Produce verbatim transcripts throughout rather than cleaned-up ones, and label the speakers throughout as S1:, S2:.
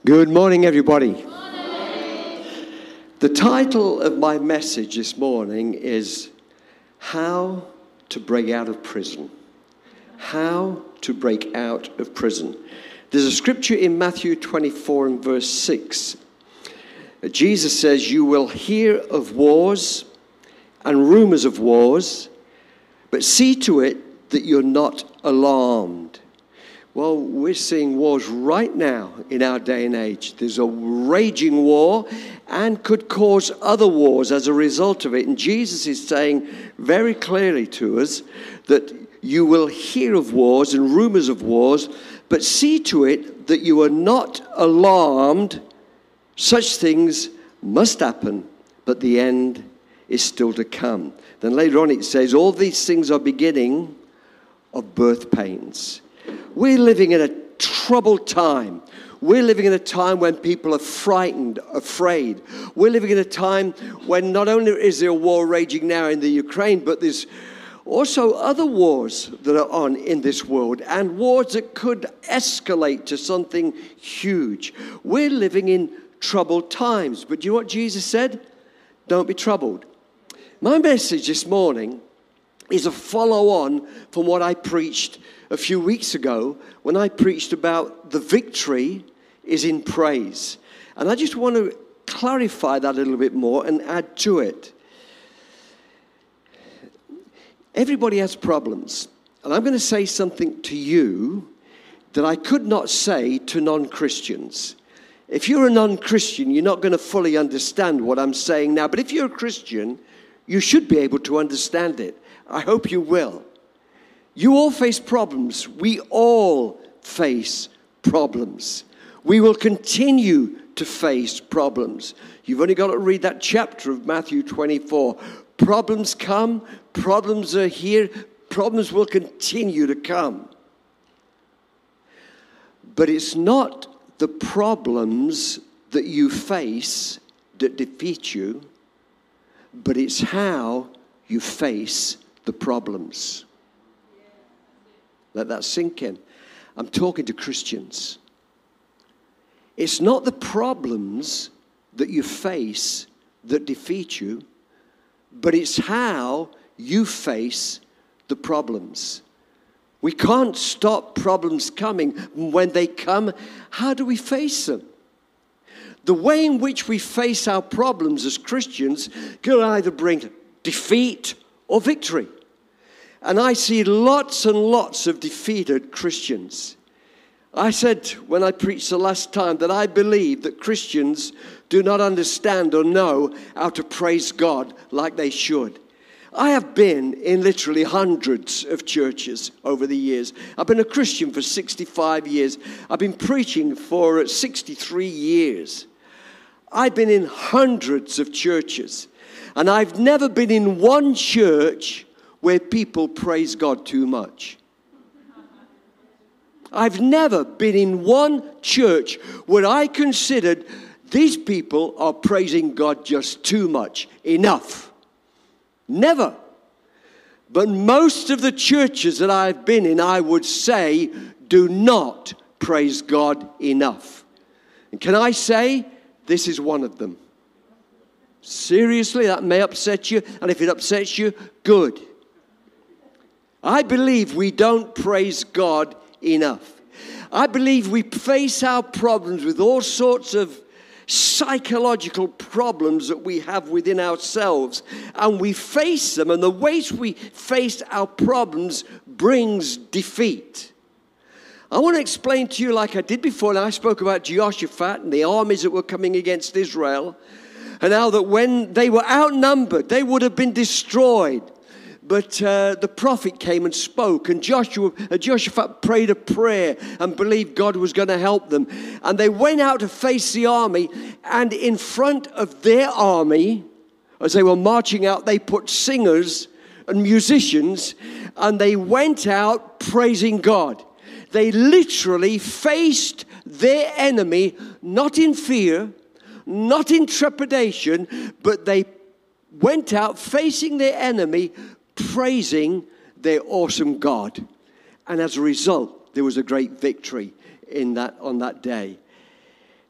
S1: Good morning, everybody. Good morning. The title of my message this morning is How to Break Out of Prison. How to Break Out of Prison. There's a scripture in Matthew twenty-four and verse six. Jesus says, "You will hear of wars and rumors of wars, but see to it that you're not alarmed." Well, we're seeing wars right now in our day and age. There's a raging war and could cause other wars as a result of it. And Jesus is saying very clearly to us that you will hear of wars and rumors of wars, but see to it that you are not alarmed. Such things must happen, but the end is still to come. Then later on it says, all these things are beginning of birth pains. We're living in a troubled time. We're living in a time when people are frightened, afraid. We're living in a time when not only is there a war raging now in the Ukraine, but there's also other wars that are on in this world, and wars that could escalate to something huge. We're living in troubled times. But do you know what Jesus said? Don't be troubled. My message this morning is a follow-on from what I preached a few weeks ago when I preached about the victory is in praise. And I just want to clarify that a little bit more and add to it. Everybody has problems. And I'm going to say something to you that I could not say to non-Christians. If you're a non-Christian, you're not going to fully understand what I'm saying now. But if you're a Christian, you should be able to understand it. I hope you will. You all face problems. We all face problems. We will continue to face problems. You've only got to read that chapter of Matthew twenty-four. Problems come, problems are here, problems will continue to come. But it's not the problems that you face that defeat you, but it's how you face the problems. Let that sink in. I'm talking to Christians. It's not the problems that you face that defeat you, but it's how you face the problems. We can't stop problems coming. When they come, how do we face them? The way in which we face our problems as Christians can either bring defeat or victory. And I see lots and lots of defeated Christians. I said when I preached the last time that I believe that Christians do not understand or know how to praise God like they should. I have been in literally hundreds of churches over the years. I've been a Christian for sixty-five years. I've been preaching for sixty-three years. I've been in hundreds of churches. And I've never been in one church where people praise God too much. I've never been in one church where I considered these people are praising God just too much. Enough. Never. But most of the churches that I've been in, I would say, do not praise God enough. And can I say, this is one of them. Seriously, that may upset you, and if it upsets you, good. I believe we don't praise God enough. I believe we face our problems with all sorts of psychological problems that we have within ourselves, and we face them, and the ways we face our problems brings defeat. I want to explain to you, like I did before, and I spoke about Jehoshaphat and the armies that were coming against Israel, and how that when they were outnumbered, they would have been destroyed. But uh, the prophet came and spoke, and Joshua, uh, Jehoshaphat prayed a prayer and believed God was going to help them. And they went out to face the army, and in front of their army, as they were marching out, they put singers and musicians, and they went out praising God. They literally faced their enemy, not in fear, not in trepidation, but they went out facing their enemy, praising their awesome God. And as a result, there was a great victory in that on that day.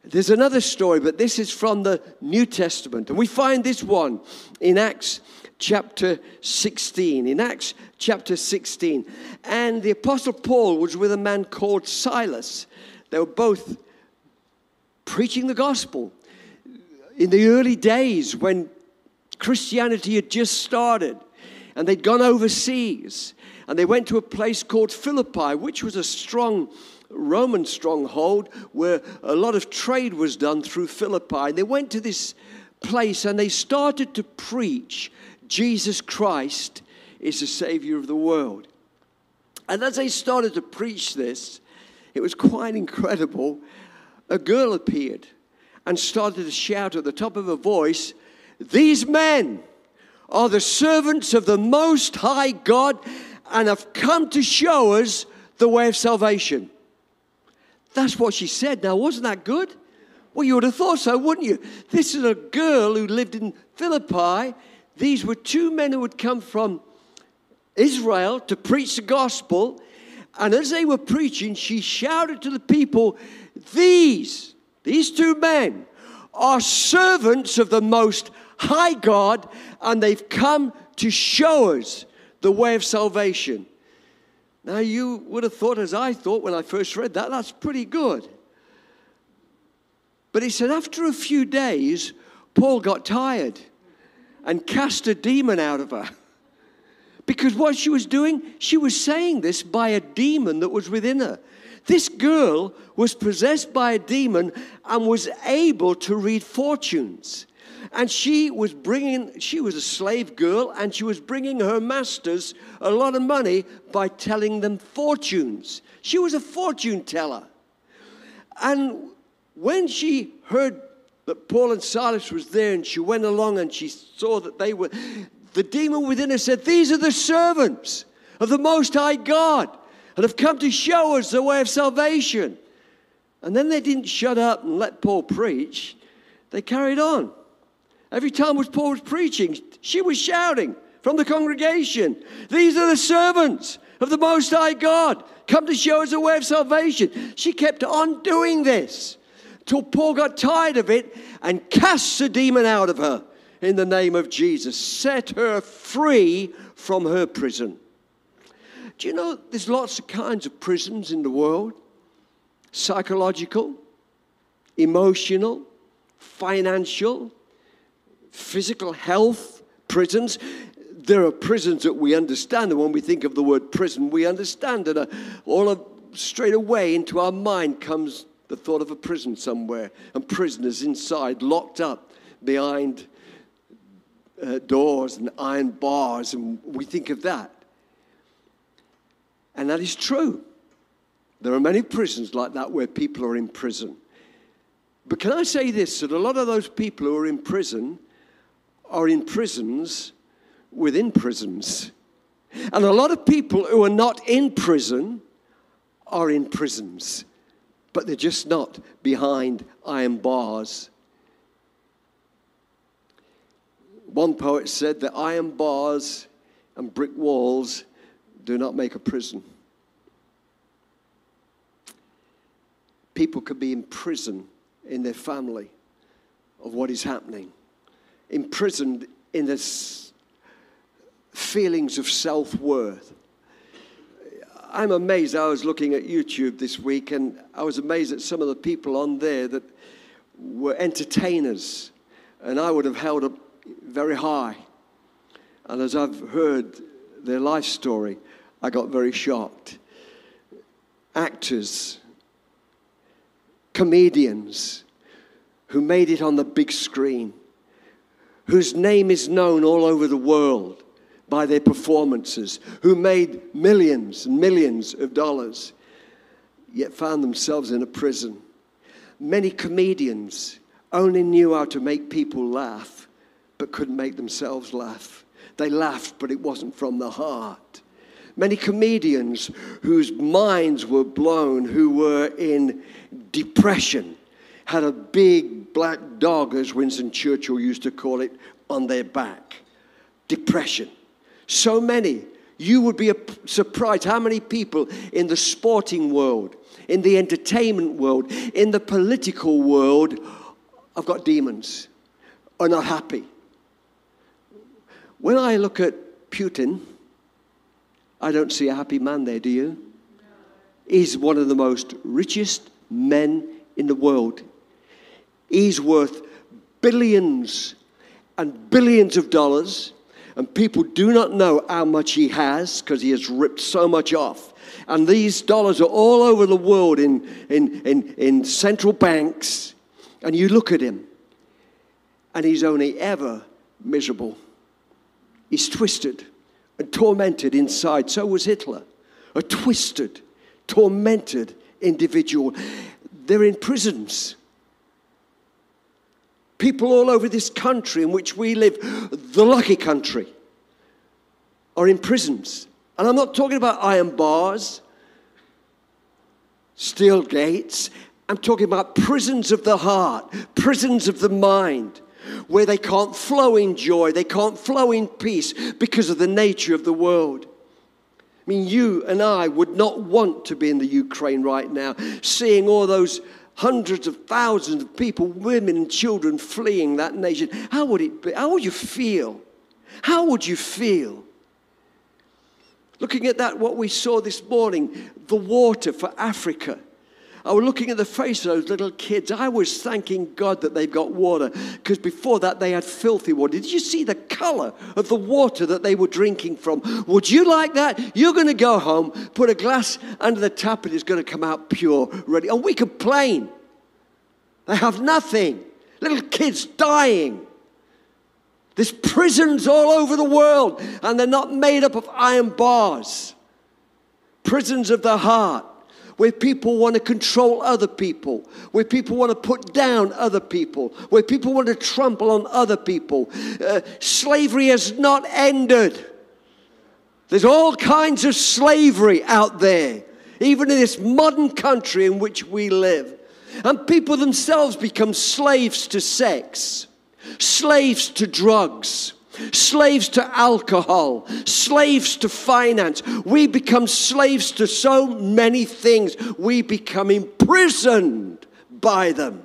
S1: There's another story, but this is from the New Testament. And we find this one in Acts chapter sixteen. In Acts chapter sixteen. And the Apostle Paul was with a man called Silas. They were both preaching the gospel in the early days when Christianity had just started. And they'd gone overseas. And they went to a place called Philippi, which was a strong Roman stronghold where a lot of trade was done through Philippi. And they went to this place and they started to preach Jesus Christ is the Savior of the world. And as they started to preach this, it was quite incredible. A girl appeared and started to shout at the top of her voice, "These men are the servants of the Most High God and have come to show us the way of salvation." That's what she said. Now, wasn't that good? Well, you would have thought so, wouldn't you? This is a girl who lived in Philippi. These were two men who had come from Israel to preach the gospel. And as they were preaching, she shouted to the people, These, these two men are servants of the Most High God, and they've come to show us the way of salvation. Now, you would have thought, as I thought when I first read that, that's pretty good. But he said after a few days, Paul got tired and cast a demon out of her. Because what she was doing, she was saying this by a demon that was within her. This girl was possessed by a demon and was able to read fortunes. And she was bringing, she was a slave girl, and she was bringing her masters a lot of money by telling them fortunes. She was a fortune teller. And when she heard that Paul and Silas was there, and she went along and she saw that they were, the demon within her said, "These are the servants of the Most High God, and have come to show us the way of salvation." And then they didn't shut up and let Paul preach. They carried on. Every time was Paul was preaching, she was shouting from the congregation, "These are the servants of the Most High God, come to show us the way of salvation." She kept on doing this till Paul got tired of it and cast the demon out of her in the name of Jesus, set her free from her prison. Do you know there's lots of kinds of prisons in the world? Psychological, emotional, financial, physical health prisons. There are prisons that we understand, and when we think of the word prison, we understand that uh, all of, straight away into our mind comes the thought of a prison somewhere, and prisoners inside, locked up behind uh, doors and iron bars, and we think of that. And that is true. There are many prisons like that where people are in prison. But can I say this, that a lot of those people who are in prison are in prisons within prisons. And a lot of people who are not in prison are in prisons, but they're just not behind iron bars. One poet said that iron bars and brick walls do not make a prison. People could be in prison in their family of what is happening, imprisoned in their feelings of self-worth. I'm amazed. I was looking at YouTube this week, and I was amazed at some of the people on there that were entertainers, and I would have held up very high. And as I've heard their life story, I got very shocked. Actors, comedians who made it on the big screen, whose name is known all over the world by their performances, who made millions and millions of dollars, yet found themselves in a prison. Many comedians only knew how to make people laugh, but couldn't make themselves laugh. They laughed, but it wasn't from the heart. Many comedians whose minds were blown, who were in depression, had a big black dog, as Winston Churchill used to call it, on their back. Depression. So many. You would be surprised how many people in the sporting world, in the entertainment world, in the political world, I've got demons, are not happy. When I look at Putin, I don't see a happy man there, do you? He's one of the most richest men in the world. He's worth billions and billions of dollars, and people do not know how much he has because he has ripped so much off. And these dollars are all over the world in, in, in, in central banks, and you look at him, and he's only ever miserable. He's twisted and tormented inside. So was Hitler, a twisted, tormented individual. They're in prisons. People all over this country in which we live, the lucky country, are in prisons. And I'm not talking about iron bars, steel gates. I'm talking about prisons of the heart, prisons of the mind, where they can't flow in joy, they can't flow in peace because of the nature of the world. I mean, you and I would not want to be in the Ukraine right now, seeing all those hundreds of thousands of people, women and children fleeing that nation. How would it be? How would you feel? How would you feel? Looking at that, what we saw this morning, the water for Africa. I was looking at the face of those little kids. I was thanking God that they've got water, because before that they had filthy water. Did you see the color of the water that they were drinking from? Would you like that? You're going to go home, put a glass under the tap, and it's going to come out pure, ready. And we complain. They have nothing. Little kids dying. There's prisons all over the world, and they're not made up of iron bars. Prisons of the heart, where people want to control other people, where people want to put down other people, where people want to trample on other people. Uh, slavery has not ended. There's all kinds of slavery out there, even in this modern country in which we live. And people themselves become slaves to sex, slaves to drugs, slaves to alcohol, slaves to finance. We become slaves to so many things. We become imprisoned by them.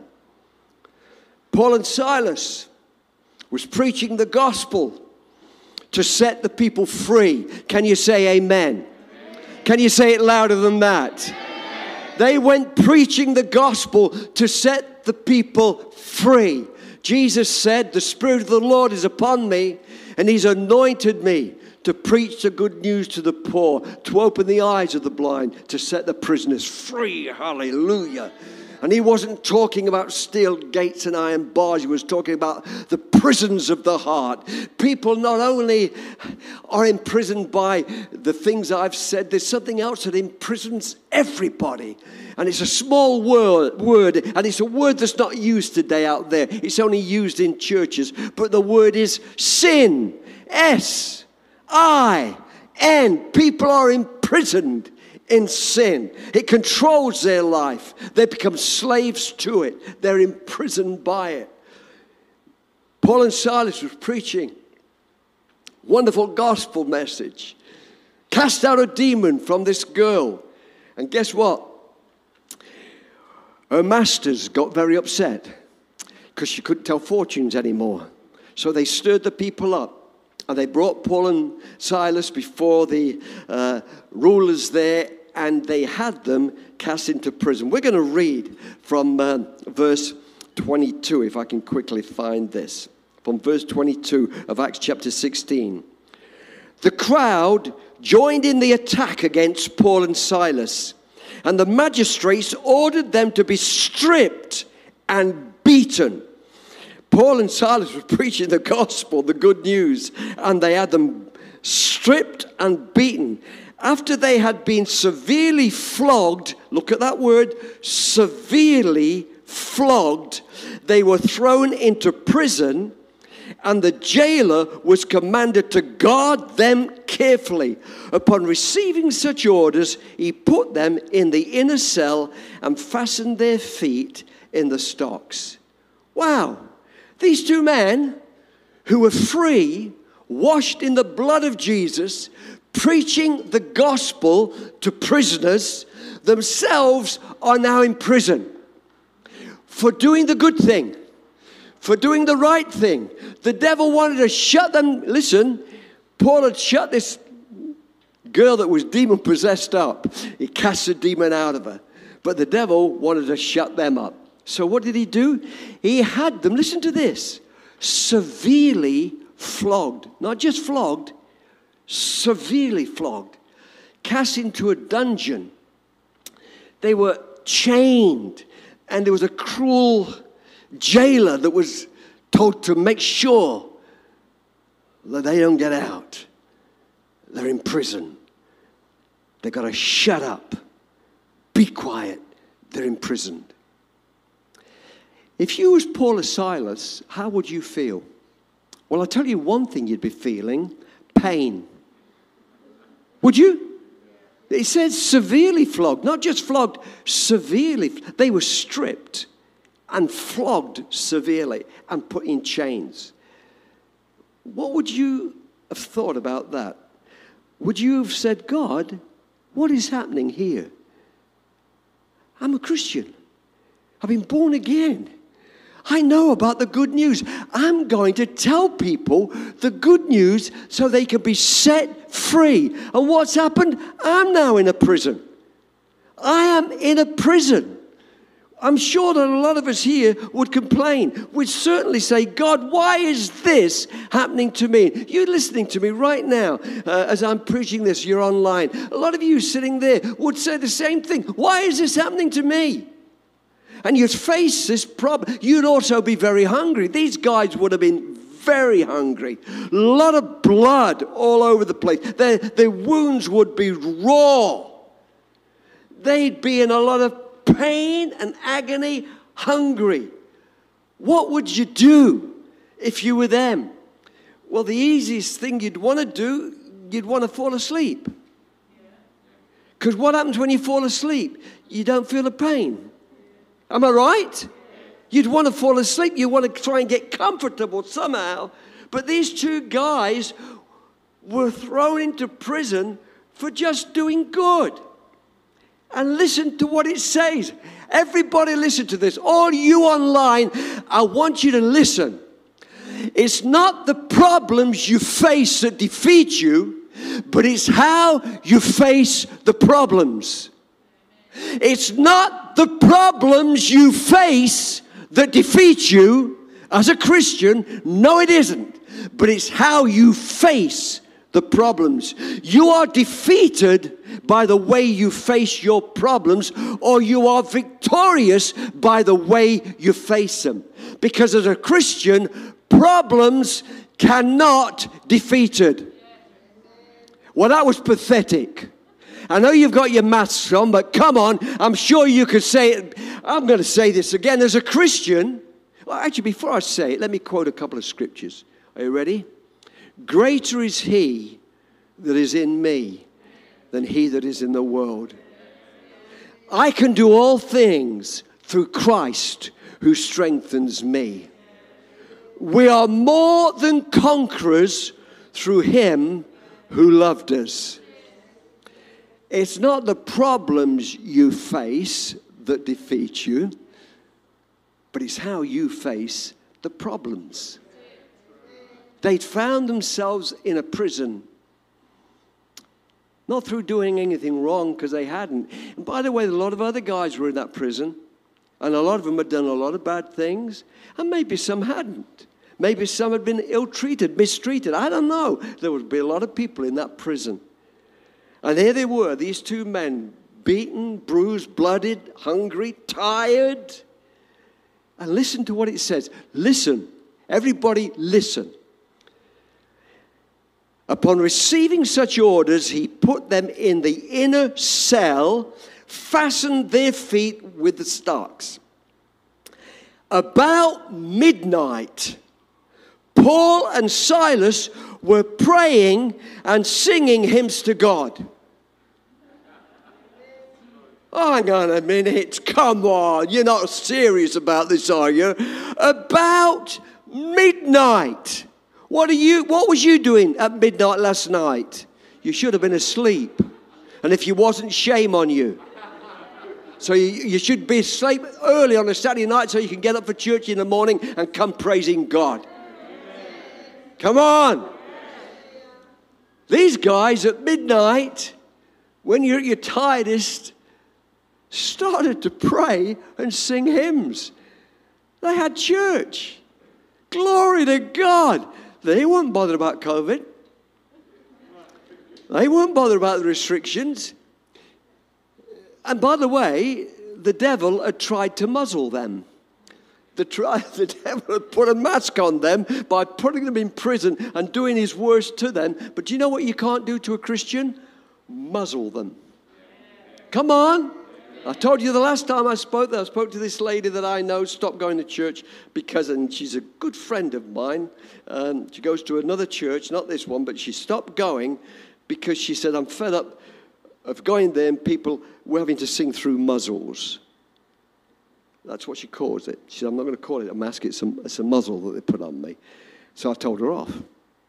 S1: Paul and Silas was preaching the gospel to set the people free. Can you say amen? Amen. Can you say it louder than that? Amen. They went preaching the gospel to set the people free. Jesus said, the Spirit of the Lord is upon me, and He's anointed me to preach the good news to the poor, to open the eyes of the blind, to set the prisoners free. Hallelujah. And He wasn't talking about steel gates and iron bars. He was talking about the prisons of the heart. People not only are imprisoned by the things I've said, there's something else that imprisons everybody. And it's a small word, word, and it's a word that's not used today out there. It's only used in churches. But the word is sin. S I N. People are imprisoned in sin. It controls their life. They become slaves to it. They're imprisoned by it. Paul and Silas was preaching wonderful gospel message. Cast out a demon from this girl. And guess what? Her masters got very upset because she couldn't tell fortunes anymore. So they stirred the people up. And they brought Paul and Silas before the uh, rulers there, and they had them cast into prison. We're going to read from uh, verse twenty-two, if I can quickly find this. From verse twenty-two of Acts chapter sixteen. The crowd joined in the attack against Paul and Silas, and the magistrates ordered them to be stripped and beaten. Paul and Silas were preaching the gospel, the good news, and they had them stripped and beaten. After they had been severely flogged, look at that word, severely flogged, they were thrown into prison, and the jailer was commanded to guard them carefully. Upon receiving such orders, he put them in the inner cell and fastened their feet in the stocks. Wow. These two men who were free, washed in the blood of Jesus, preaching the gospel to prisoners, themselves are now in prison for doing the good thing, for doing the right thing. The devil wanted to shut them. Listen, Paul had shut this girl that was demon-possessed up. He cast the demon out of her. But the devil wanted to shut them up. So what did he do? He had them, listen to this, severely flogged. Not just flogged, severely flogged. Cast into a dungeon. They were chained. And there was a cruel jailer that was told to make sure that they don't get out. They're in prison. They've got to shut up. Be quiet. They're imprisoned. If you was Paul or Silas, how would you feel? Well, I'll tell you one thing you'd be feeling. Pain. Would you? It says severely flogged. Not just flogged, severely. They were stripped and flogged severely and put in chains. What would you have thought about that? Would you have said, God, what is happening here? I'm a Christian. I've been born again. I know about the good news. I'm going to tell people the good news so they can be set free. And what's happened? I'm now in a prison. I am in a prison. I'm sure that a lot of us here would complain. We'd certainly say, God, why is this happening to me? You're listening to me right now uh, as I'm preaching this. You're online. A lot of you sitting there would say the same thing. Why is this happening to me? And you'd face this problem. You'd also be very hungry. These guys would have been very hungry. A lot of blood all over the place. Their, their wounds would be raw. They'd be in a lot of pain and agony, hungry. What would you do if you were them? Well, the easiest thing you'd want to do, you'd want to fall asleep. Because what happens when you fall asleep? You don't feel the pain. Am I right? You'd want to fall asleep. You want to try and get comfortable somehow. But these two guys were thrown into prison for just doing good. And listen to what it says. Everybody listen to this. All you online, I want you to listen. It's not the problems you face that defeat you, but it's how you face the problems. It's not the problems you face that defeat you as a Christian. No, it isn't. But it's how you face the problems. You are defeated by the way you face your problems, or you are victorious by the way you face them. Because as a Christian, problems cannot be defeated. Well, that was pathetic. I know you've got your maths on, but come on, I'm sure you could say it. I'm going to say this again. As a Christian, well, actually, before I say it, let me quote a couple of scriptures. Are you ready? Greater is he that is in me than he that is in the world. I can do all things through Christ who strengthens me. We are more than conquerors through him who loved us. It's not the problems you face that defeat you, but it's how you face the problems. They'd found themselves in a prison, not through doing anything wrong, because they hadn't. And by the way, a lot of other guys were in that prison, and a lot of them had done a lot of bad things, and maybe some hadn't. Maybe some had been ill-treated, mistreated. I don't know. There would be a lot of people in that prison. And here they were, these two men, beaten, bruised, blooded, hungry, tired. And listen to what it says. Listen. Everybody listen. Upon receiving such orders, he put them in the inner cell, fastened their feet with the stocks. About midnight, Paul and Silas were praying and singing hymns to God. Oh, hang on a minute. Come on. You're not serious about this, are you? About midnight. What are you? What was you doing at midnight last night? You should have been asleep. And if you wasn't, shame on you. So you, you should be asleep early on a Saturday night so you can get up for church in the morning and come praising God. Come on. These guys at midnight, when you're at your tiredest, started to pray and sing hymns. They had church. Glory to God. They weren't bothered about COVID. They weren't bothered about the restrictions. And by the way, the devil had tried to muzzle them. The, try, the devil had put a mask on them by putting them in prison and doing his worst to them. But do you know what you can't do to a Christian? Muzzle them. Come on. I told you the last time I spoke that I spoke to this lady that I know stopped going to church because, and she's a good friend of mine. Um, she goes to another church, not this one, but she stopped going because she said, I'm fed up of going there and people were having to sing through muzzles. That's what she calls it. She said, I'm not going to call it a mask, it's a, it's a muzzle that they put on me. So I told her off.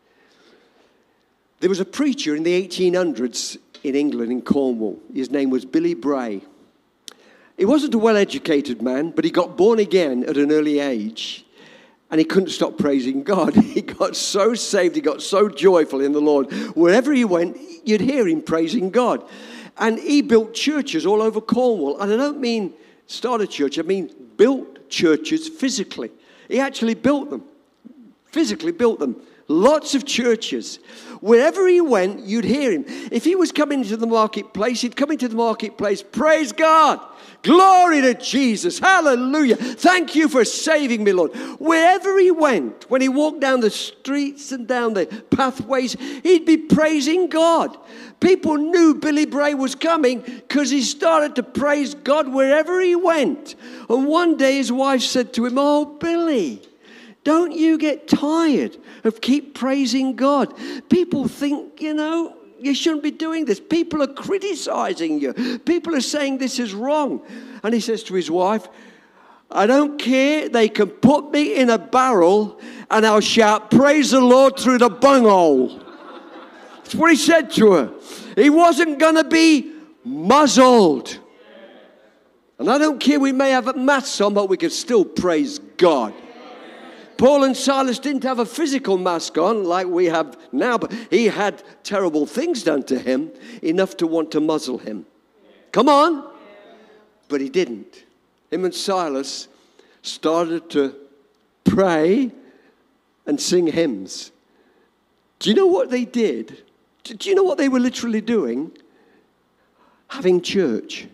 S1: There was a preacher in the eighteen hundreds in England, in Cornwall. His name was Billy Bray. He wasn't a well-educated man, but he got born again at an early age. And he couldn't stop praising God. He got so saved, he got so joyful in the Lord. Wherever he went, you'd hear him praising God. And he built churches all over Cornwall. And I don't mean start a church, I mean built churches physically. He actually built them, physically built them. Lots of churches. Wherever he went, you'd hear him. If he was coming into the marketplace, he'd come into the marketplace, praise God. Glory to Jesus. Hallelujah. Thank you for saving me, Lord. Wherever he went, when he walked down the streets and down the pathways, he'd be praising God. People knew Billy Bray was coming because he started to praise God wherever he went. And one day his wife said to him, oh, Billy, don't you get tired of keep praising God? People think, you know, you shouldn't be doing this. People are criticizing you. People are saying this is wrong. And he says to his wife, I don't care. They can put me in a barrel and I'll shout, praise the Lord through the bunghole. That's what he said to her. He wasn't going to be muzzled. And I don't care, we may have masks on, but we can still praise God. Paul and Silas didn't have a physical mask on like we have now, but he had terrible things done to him, enough to want to muzzle him. Come on. But he didn't. Him and Silas started to pray and sing hymns. Do you know what they did? Do you know what they were literally doing? Having church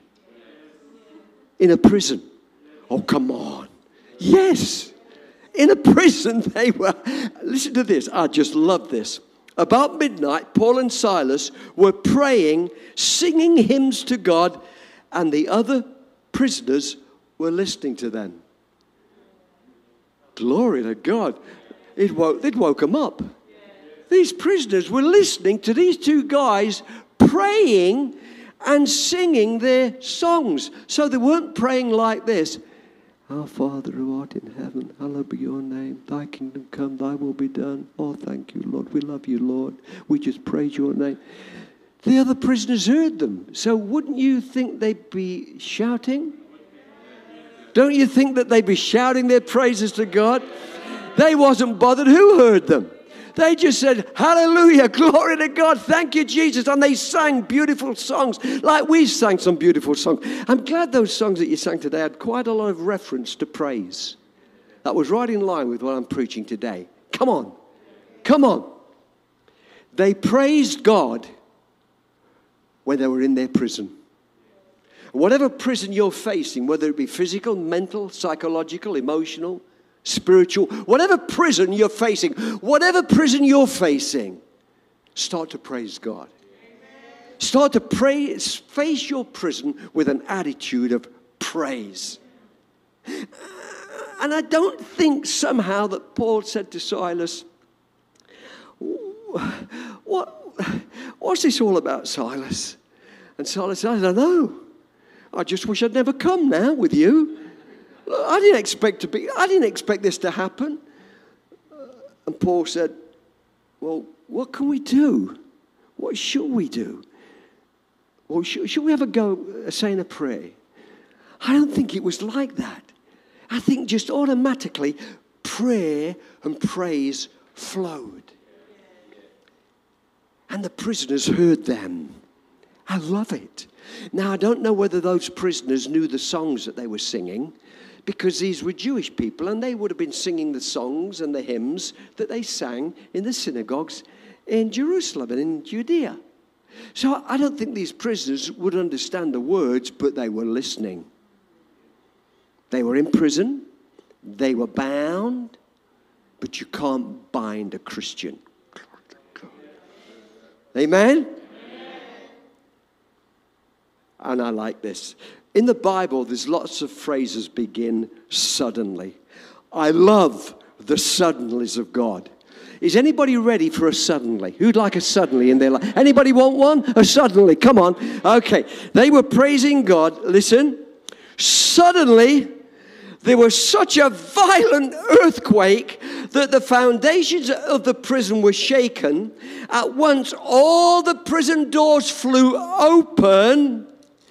S1: in a prison. Oh, come on. Yes. In a prison, they were, listen to this, I just love this. About midnight, Paul and Silas were praying, singing hymns to God, and the other prisoners were listening to them. Glory to God. It woke, it woke them up. These prisoners were listening to these two guys praying and singing their songs. So they weren't praying like this. Our Father who art in heaven, hallowed be your name. Thy kingdom come, thy will be done. Oh, thank you, Lord. We love you, Lord. We just praise your name. The other prisoners heard them. So wouldn't you think they'd be shouting? Don't you think that they'd be shouting their praises to God? They wasn't bothered. Who heard them? They just said, hallelujah, glory to God, thank you, Jesus. And they sang beautiful songs like we sang some beautiful songs. I'm glad those songs that you sang today had quite a lot of reference to praise. That was right in line with what I'm preaching today. Come on. Come on. They praised God when they were in their prison. Whatever prison you're facing, whether it be physical, mental, psychological, emotional, spiritual, whatever prison you're facing, whatever prison you're facing, start to praise God. Start to pray, face your prison with an attitude of praise. And I don't think somehow that Paul said to Silas, what, what's this all about, Silas? And Silas said, I don't know. I just wish I'd never come now with you. I didn't expect to be, I didn't expect this to happen. And Paul said, well, what can we do? What should we do? Well, should, should we have a go at saying a prayer? I don't think it was like that. I think just automatically prayer and praise flowed. And the prisoners heard them. I love it. Now, I don't know whether those prisoners knew the songs that they were singing, because these were Jewish people, and they would have been singing the songs and the hymns that they sang in the synagogues in Jerusalem and in Judea. So I don't think these prisoners would understand the words, but they were listening. They were in prison. They were bound. But you can't bind a Christian. Amen? And I like this. In the Bible, there's lots of phrases begin suddenly. I love the suddenlies of God. Is anybody ready for a suddenly? Who'd like a suddenly in their life? Anybody want one? A suddenly. Come on. Okay. They were praising God. Listen. Suddenly, there was such a violent earthquake that the foundations of the prison were shaken. At once, all the prison doors flew open.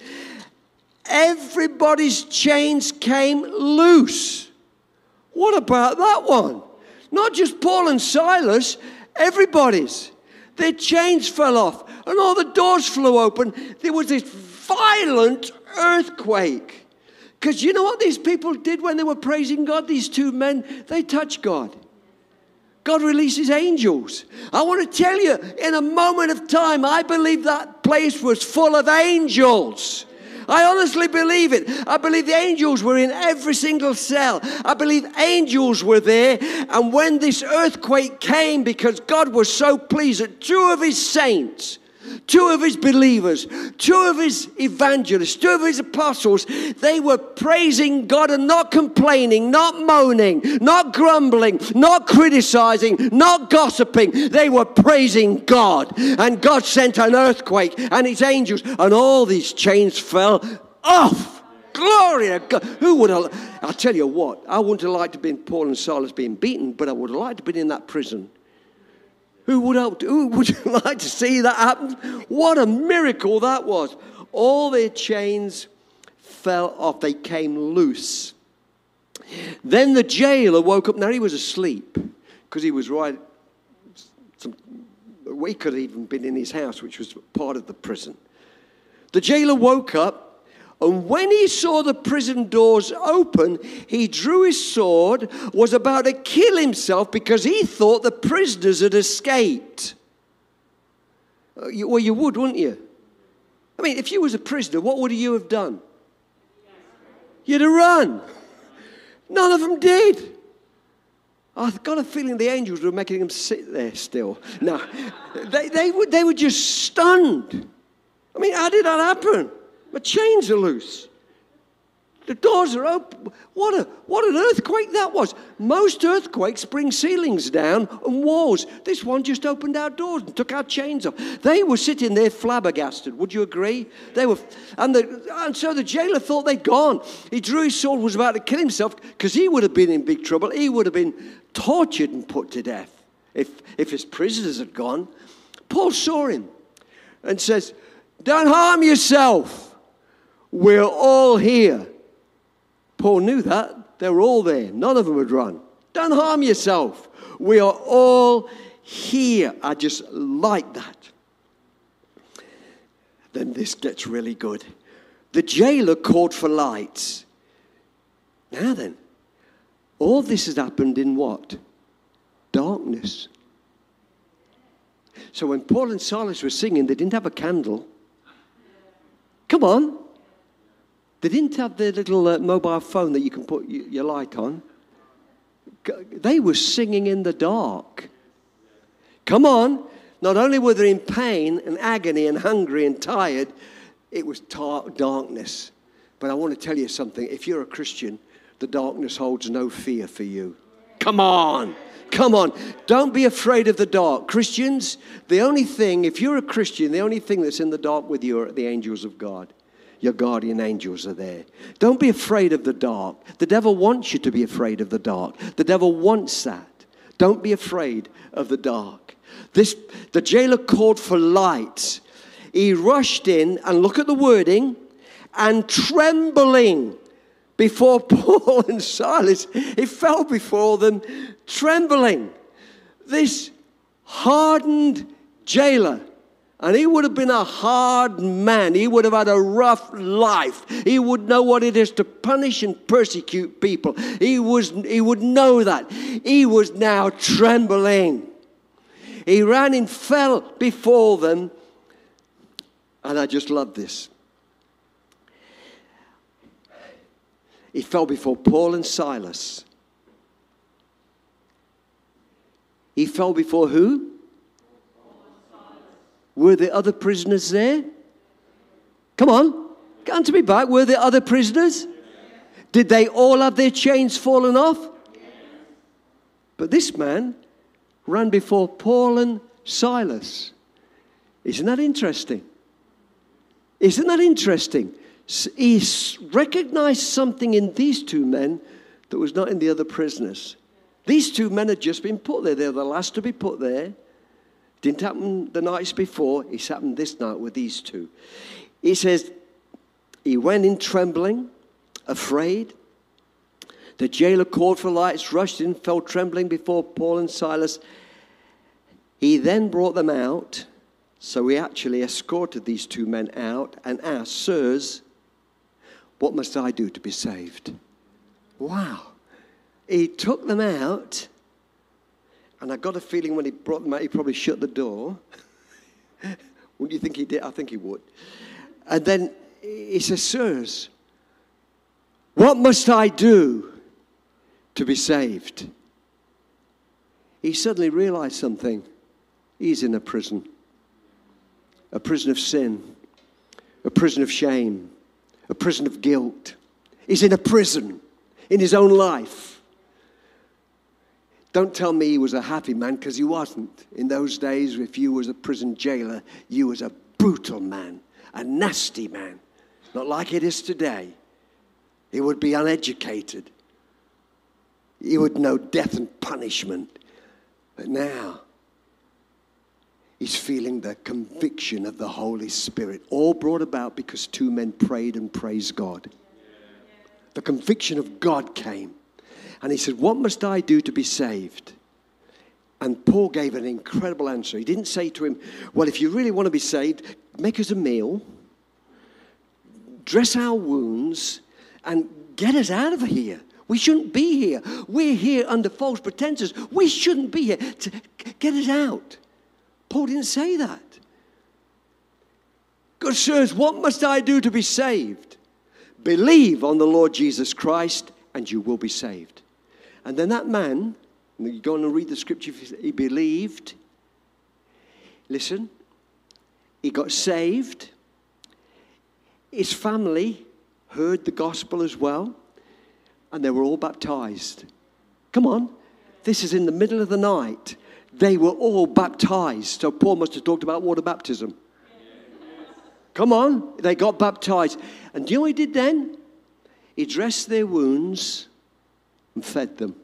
S1: Everybody's chains came loose. What about that one? Not just Paul and Silas, everybody's. Their chains fell off and all the doors flew open. There was this violent earthquake. Because you know what these people did when they were praising God? These two men, they touched God. God releases angels. I want to tell you, in a moment of time, I believe that place was full of angels. I honestly believe it. I believe the angels were in every single cell. I believe angels were there. And when this earthquake came, because God was so pleased that two of his saints, two of his believers, two of his evangelists, two of his apostles, they were praising God and not complaining, not moaning, not grumbling, not criticizing, not gossiping. They were praising God. And God sent an earthquake and his angels, and all these chains fell off. Glory to God. Who would have, I'll tell you what, I wouldn't have liked to have been Paul and Silas being beaten, but I would have liked to have been in that prison. Who would, have, who would you like to see that happen? What a miracle that was. All their chains fell off. They came loose. Then the jailer woke up. Now, he was asleep because he was right. Some, he could have even been in his house, which was part of the prison. The jailer woke up. And when he saw the prison doors open, he drew his sword, was about to kill himself because he thought the prisoners had escaped. Uh, you, well, you would, wouldn't you? I mean, if you was a prisoner, what would you have done? You'd have run. None of them did. I've got a feeling the angels were making them sit there still. No, they, they, were, they were just stunned. I mean, how did that happen? My chains are loose. The doors are open. What a what an earthquake that was. Most earthquakes bring ceilings down and walls. This one just opened our doors and took our chains off. They were sitting there flabbergasted. Would you agree? They were, and, the, and so the jailer thought they'd gone. He drew his sword, was about to kill himself because he would have been in big trouble. He would have been tortured and put to death if, if his prisoners had gone. Paul saw him and says, "Don't harm yourself. We're all here." Paul knew that. They were all there. None of them had run. Don't harm yourself. We are all here. I just like that. Then this gets really good. The jailer called for lights. Now then, all this has happened in what? Darkness. So when Paul and Silas were singing, they didn't have a candle. Come on. They didn't have the little uh, mobile phone that you can put y- your light on. They were singing in the dark. Come on. Not only were they in pain and agony and hungry and tired, it was tar- darkness. But I want to tell you something. If you're a Christian, the darkness holds no fear for you. Come on. Come on. Don't be afraid of the dark. Christians, the only thing, if you're a Christian, the only thing that's in the dark with you are the angels of God. Your guardian angels are there. Don't be afraid of the dark. The devil wants you to be afraid of the dark. The devil wants that. Don't be afraid of the dark. This, the jailer called for lights. He rushed in, and look at the wording, and trembling before Paul and Silas. He fell before them trembling. This hardened jailer, and he would have been a hard man. He would have had a rough life. He would know what it is to punish and persecute people. He was, he would know that. He was now trembling. He ran and fell before them. And I just love this. He fell before Paul and Silas. He fell before who? Were there other prisoners there? Come on. Answer me back. Were there other prisoners? Did they all have their chains fallen off? But this man ran before Paul and Silas. Isn't that interesting? Isn't that interesting? He recognized something in these two men that was not in the other prisoners. These two men had just been put there. They were the last to be put there. Didn't happen the nights before. It's happened this night with these two. He says, he went in trembling, afraid. The jailer called for lights, rushed in, fell trembling before Paul and Silas. He then brought them out. So he actually escorted these two men out and asked, sirs, what must I do to be saved? Wow. He took them out, and I got a feeling when he brought them out, he probably shut the door. Wouldn't you think he did? I think he would. And then he says, sirs, what must I do to be saved? He suddenly realized something. He's in a prison. A prison of sin, a prison of shame, a prison of guilt. He's in a prison in his own life. Don't tell me he was a happy man, because he wasn't. In those days, if you was a prison jailer, you was a brutal man, a nasty man. Not like it is today. He would be uneducated. He would know death and punishment. But now, he's feeling the conviction of the Holy Spirit, all brought about because two men prayed and praised God. The conviction of God came. And he said, what must I do to be saved? And Paul gave an incredible answer. He didn't say to him, well, if you really want to be saved, make us a meal, dress our wounds, and get us out of here. We shouldn't be here. We're here under false pretenses. We shouldn't be here. To get us out. Paul didn't say that. God says, what must I do to be saved? Believe on the Lord Jesus Christ and you will be saved. And then that man, you go on and read the scripture, he believed. Listen, he got saved. His family heard the gospel as well, and they were all baptized. Come on, this is in the middle of the night. They were all baptized. So Paul must have talked about water baptism. Come on, they got baptized. And do you know what he did then? He dressed their wounds and fed them.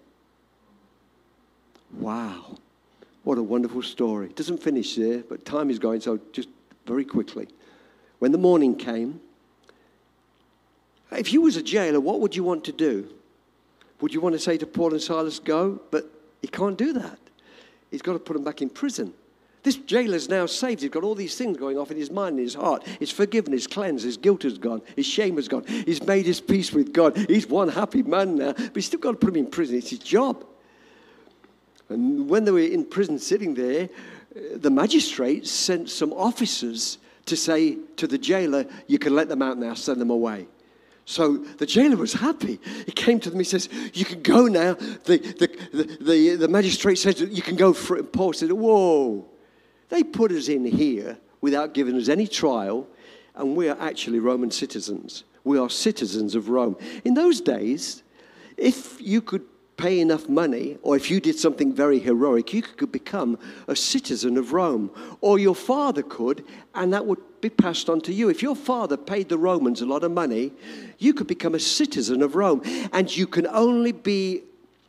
S1: Wow. What a wonderful story. It doesn't finish there, but time is going, so just very quickly. When the morning came, if you was a jailer, what would you want to do? Would you want to say to Paul and Silas, go? But he can't do that. He's got to put them back in prison. This jailer's now saved. He's got all these things going off in his mind and his heart. His forgiveness, cleansed. His guilt has gone. His shame has gone. He's made his peace with God. He's one happy man now. But he's still got to put him in prison. It's his job. And when they were in prison sitting there, the magistrates sent some officers to say to the jailer, you can let them out now, send them away. So the jailer was happy. He came to them, he says, you can go now. The, the, the, the, the magistrate said, you can go for it. And Paul said, whoa. They put us in here without giving us any trial, and we are actually Roman citizens. We are citizens of Rome. In those days, if you could pay enough money, or if you did something very heroic, you could become a citizen of Rome. Or your father could, and that would be passed on to you. If your father paid the Romans a lot of money, you could become a citizen of Rome. And you can only be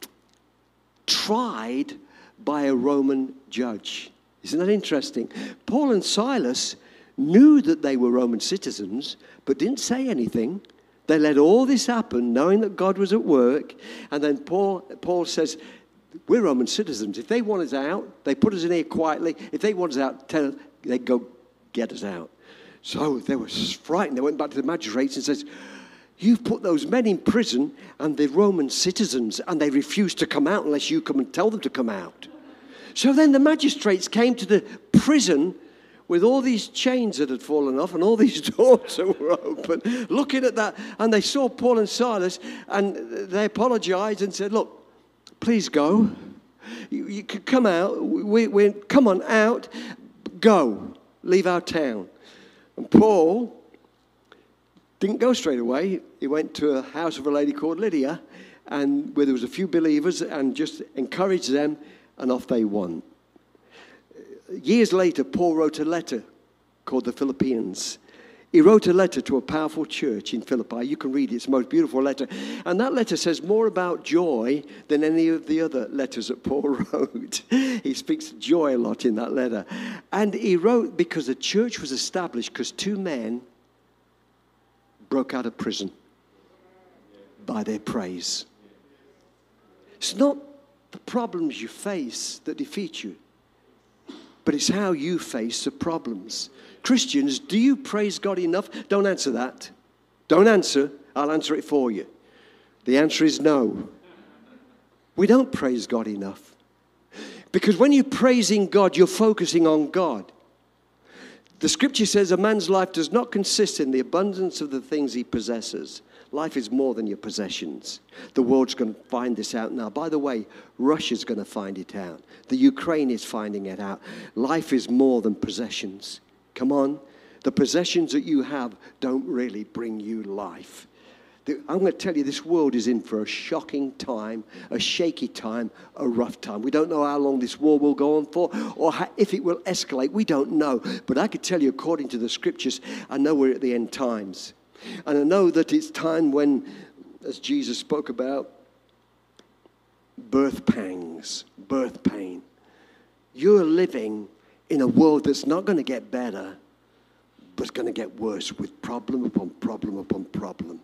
S1: tried by a Roman judge. Isn't that interesting? Paul and Silas knew that they were Roman citizens, but didn't say anything. They let all this happen, knowing that God was at work. And then Paul, Paul says, we're Roman citizens. If they want us out, they put us in here quietly. If they want us out, tell, they go get us out. So they were frightened. They went back to the magistrates and says, you've put those men in prison and they're Roman citizens and they refuse to come out unless you come and tell them to come out. So then the magistrates came to the prison with all these chains that had fallen off and all these doors that were open, looking at that, and they saw Paul and Silas, and they apologized and said, look, please go. You, you could come out. We, we, come on out. Go. Leave our town. And Paul didn't go straight away. He went to a house of a lady called Lydia, and where there was a few believers, and just encouraged them, and off they went. Years later, Paul wrote a letter called the Philippians. He wrote a letter to a powerful church in Philippi. You can read it. It's the most beautiful letter. And that letter says more about joy than any of the other letters that Paul wrote. He speaks of joy a lot in that letter. And he wrote because the church was established because two men broke out of prison by their praise. It's not the problems you face that defeat you, but it's how you face the problems. Christians, do you praise God enough? Don't answer that. Don't answer. I'll answer it for you. The answer is no. We don't praise God enough. Because when you're praising God, you're focusing on God. The scripture says a man's life does not consist in the abundance of the things he possesses. Life is more than your possessions. The world's going to find this out now. By the way, Russia's going to find it out. The Ukraine is finding it out. Life is more than possessions. Come on. The possessions that you have don't really bring you life. I'm going to tell you, this world is in for a shocking time, a shaky time, a rough time. We don't know how long this war will go on for or how, if it will escalate. We don't know. But I could tell you, according to the scriptures, I know we're at the end times. And I know that it's time when, as Jesus spoke about, birth pangs, birth pain. You're living in a world that's not going to get better, but it's going to get worse with problem upon problem upon problem.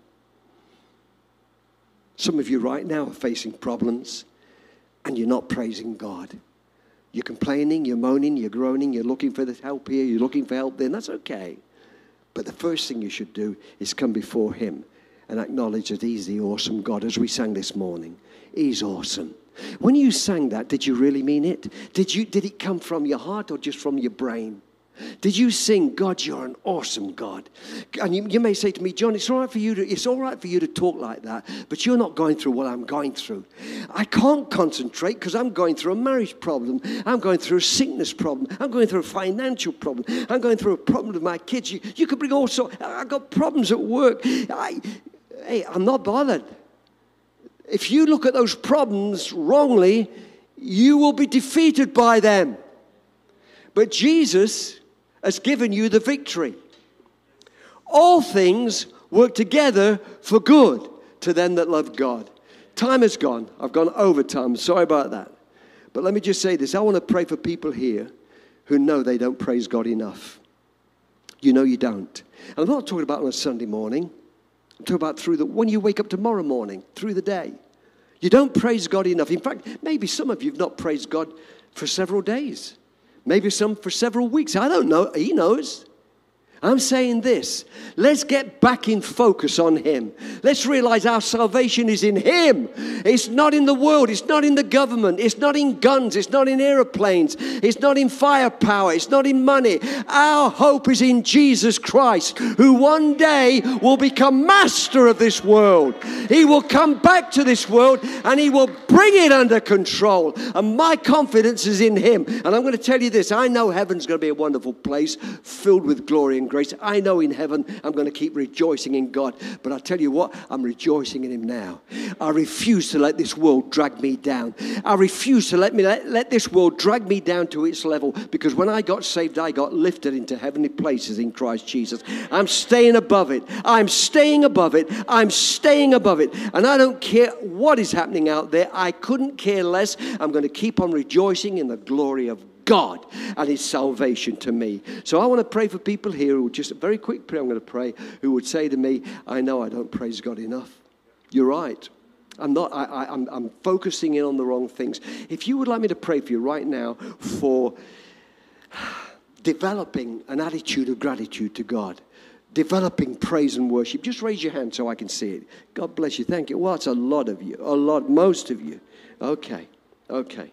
S1: Some of you right now are facing problems and you're not praising God. You're complaining, you're moaning, you're groaning, you're looking for the help here, you're looking for help there, and that's okay. But the first thing you should do is come before him and acknowledge that he's the awesome God, as we sang this morning. He's awesome. When you sang that, did you really mean it? Did you? Did it come from your heart or just from your brain? Did you sing, God, you're an awesome God? And you, you may say to me, John, it's all right for you to, it's all right for you to talk like that, but you're not going through what I'm going through. I can't concentrate because I'm going through a marriage problem. I'm going through a sickness problem. I'm going through a financial problem. I'm going through a problem with my kids. You, you could bring all sorts. I've got problems at work. I, hey, I'm not bothered. If you look at those problems wrongly, you will be defeated by them. But Jesus has given you the victory. All things work together for good to them that love God. Time has gone. I've gone over time. Sorry about that. But let me just say this. I want to pray for people here who know they don't praise God enough. You know you don't. And I'm not talking about on a Sunday morning. I'm talking about through the, when you wake up tomorrow morning, through the day. You don't praise God enough. In fact, maybe some of you have not praised God for several days. Maybe some for several weeks. I don't know. He knows. I'm saying this. Let's get back in focus on him. Let's realize our salvation is in him. It's not in the world. It's not in the government. It's not in guns. It's not in airplanes. It's not in firepower. It's not in money. Our hope is in Jesus Christ, who one day will become master of this world. He will come back to this world and he will bring it under control. And my confidence is in him. And I'm going to tell you this. I know heaven's going to be a wonderful place filled with glory and grace. I know in heaven I'm going to keep rejoicing in God. But I tell you what, I'm rejoicing in him now. I refuse to let this world drag me down. I refuse to let me let, let this world drag me down to its level, because when I got saved, I got lifted into heavenly places in Christ Jesus. I'm staying above it. I'm staying above it. I'm staying above it. And I don't care what is happening out there. I couldn't care less. I'm going to keep on rejoicing in the glory of God and his salvation to me. So I want to pray for people here who, just a very quick prayer I'm going to pray, who would say to me, I know I don't praise God enough. You're right. I'm not, I, I, I'm, I'm focusing in on the wrong things. If you would like me to pray for you right now for developing an attitude of gratitude to God, developing praise and worship, just raise your hand so I can see it. God bless you. Thank you. Well, it's a lot of you. A lot, most of you. Okay. Okay.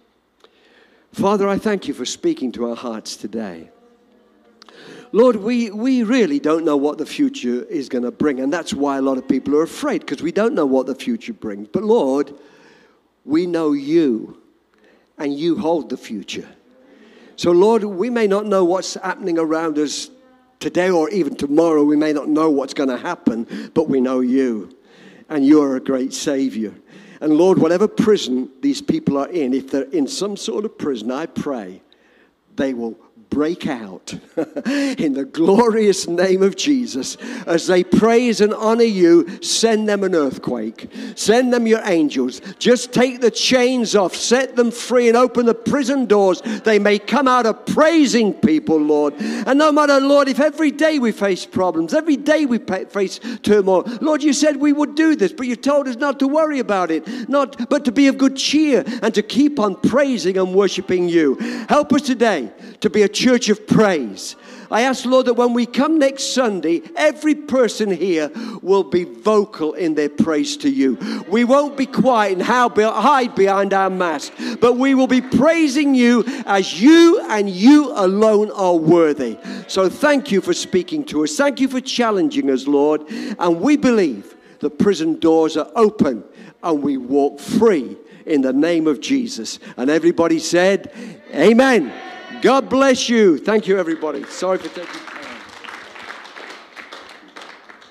S1: Father, I thank you for speaking to our hearts today. Lord, we, we really don't know what the future is going to bring, and that's why a lot of people are afraid, because we don't know what the future brings. But Lord, we know you, and you hold the future. So Lord, we may not know what's happening around us today or even tomorrow. We may not know what's going to happen, but we know you, and you're a great Savior. And Lord, whatever prison these people are in, if they're in some sort of prison, I pray they will break out in the glorious name of Jesus. As they praise and honor you, send them an earthquake. Send them your angels. Just take the chains off, set them free, and open the prison doors. They may come out of praising people, Lord. And no matter, Lord, if every day we face problems, every day we face turmoil, Lord, you said we would do this, but you told us not to worry about it, not, but to be of good cheer and to keep on praising and worshiping you. Help us today to be a church of praise. I ask, Lord, that when we come next Sunday, every person here will be vocal in their praise to you. We won't be quiet and hide behind our mask, but we will be praising you as you and you alone are worthy. So thank you for speaking to us. Thank you for challenging us, Lord. And we believe the prison doors are open and we walk free in the name of Jesus. And everybody said, amen. God bless you. Thank you, everybody. Sorry for taking...